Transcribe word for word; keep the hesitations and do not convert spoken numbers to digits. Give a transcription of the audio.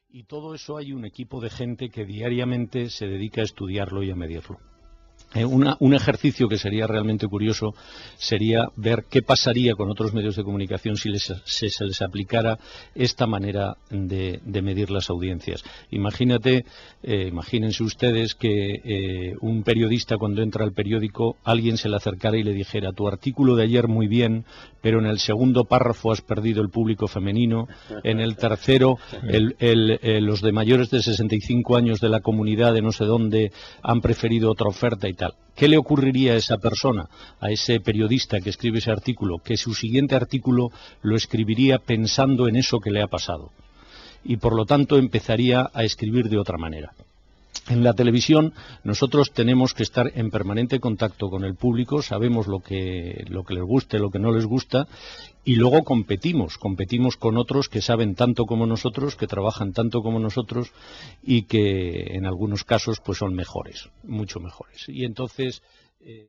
Y todo eso hay un equipo de gente que diariamente se dedica a estudiarlo y a medirlo. Eh, una, un ejercicio que sería realmente curioso sería ver qué pasaría con otros medios de comunicación si les, si se les aplicara esta manera de, de medir las audiencias. Imagínate, eh, imagínense ustedes que eh, un periodista, cuando entra al periódico, alguien se le acercara y le dijera: tu artículo de ayer muy bien, pero en el segundo párrafo has perdido el público femenino, en el tercero el, el, el, los de mayores de sesenta y cinco años de la comunidad de no sé dónde han preferido otra oferta y tal. ¿Qué le ocurriría a esa persona, a ese periodista que escribe ese artículo? Que su siguiente artículo lo escribiría pensando en eso que le ha pasado y por lo tanto empezaría a escribir de otra manera. En la televisión nosotros tenemos que estar en permanente contacto con el público, sabemos lo que, lo que les guste, lo que no les gusta, y luego competimos, competimos con otros que saben tanto como nosotros, que trabajan tanto como nosotros y que en algunos casos pues son mejores, mucho mejores. Y entonces... Eh...